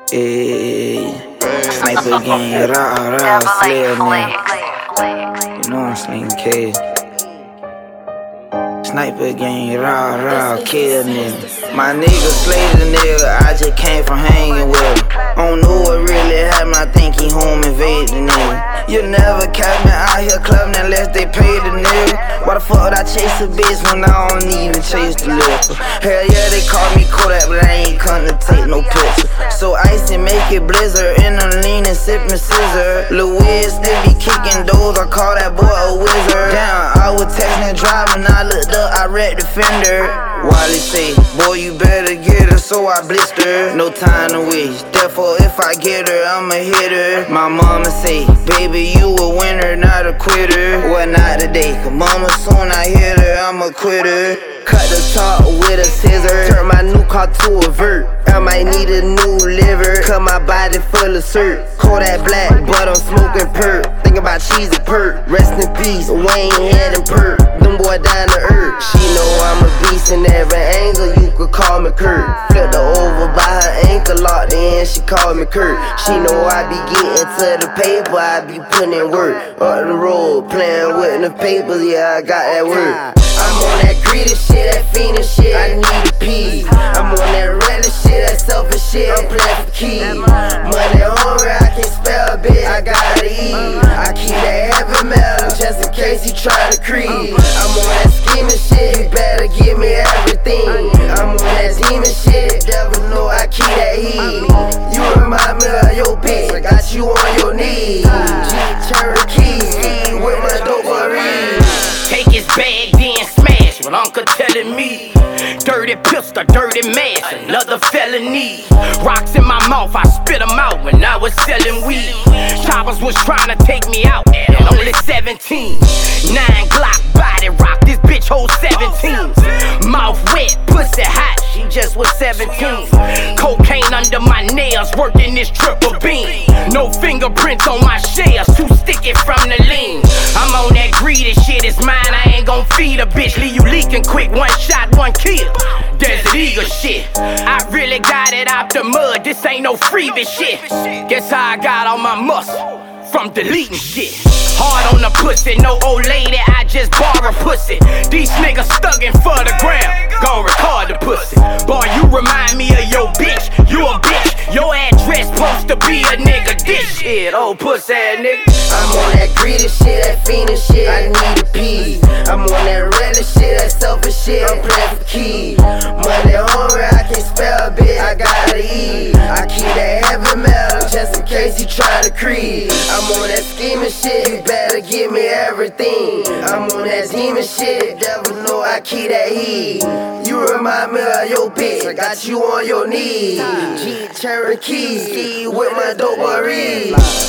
Hey, sniper gang, rah rah, slayer nigga. You know I'm slinging K. Sniper gang, rah rah, kill nigga. My nigga slayed the nigga, I just came from hanging with him. Don't know what really happened, I think he home invaded the nigga. You never catch me out here clubbing unless they pay the nigga. Why the fuck would I chase a bitch when I don't even chase the liquor? Hell yeah, they call me Kodak, but I ain't come to take no picture. So icy make it blizzard, and I'm leaning, sipping scissor. Lil Wiz still be kicking doors, I call that boy a wizard. Damn, I was texting and driving, I looked up, I read the fender. Wally say, boy you better get her, so I blister. No time to waste, therefore if I get her, I'ma hit her. My mama say, baby you a winner, not a quitter. Well not today, cause mama soon I hit her, I'm a quitter. Cut the top with a scissor, turn my new car to a vert. I might need a new liver, cut my body full of syrup. Kodak black, but I'm smoking perk. Think about cheese and perk. Rest in peace, Wayne Head and perk. Them boy down to earth. She know I'm a beast in every angle, you could call me Kurt. Flipped her over by her ankle, locked in, she called me Kurt. She know I be getting to the paper, I be putting in work. Up the road, playing with the papers, yeah I got that work. I'm on that greedy shit, that fiendin' shit, I need a pee. I'm on that reckless shit, that selfish shit, I'm playing for keys. Money hungry, I can't spell a bitch, I gotta eat. I keep that heavy metal just in case you try to creep. I'm on that scheming shit, you better give me everything. I'm on that demon shit, devil know I keep that heat. You remind me of your bitch, I got you on your knees. G Cherokee, with my dope worries. Take his bag, then smash what Uncle telling me. Dirty pistol, dirty mask, another felony. Rocks in my mouth, I spit them out when I was selling weed. Choppers was trying to take me out at only 17. 9 Glock body rock, this bitch hold 17. Mouth wet, pussy hot, she just was 17. Cocaine under my nails, working this triple beam. No fingerprints on my shells, too sticky from the lean. I'm on that greedy shit, it's mine, I ain't gon' feed a bitch. Leave you leaking quick, one shot, one kill. Desert Eagle shit, I really got it out the mud, this ain't no freebie shit. Guess how I got all my muscle, from deleting shit. Hard on the pussy, no old lady, I just borrow pussy. These niggas stuggin' for the gram, gon' record the pussy. Boy, you remind me of your bitch, you a bitch. Your address supposed to be a nigga dick shit, old pussy ass nigga. I'm on that greedy shit, that fiendin' shit, I need a pee. I'm on that reckless shit, that selfish shit, I'm playing for keys. Money hungry, I can't spell bitch, I gotta eat. I keep that heavy metal just in case you try to creep. I'm on that scheming shit, you better give me everything. I'm on that demon shit, devil know I keep that heat. You remind me of your bitch, I got you on your knees. G Cherokee, with my dope worries.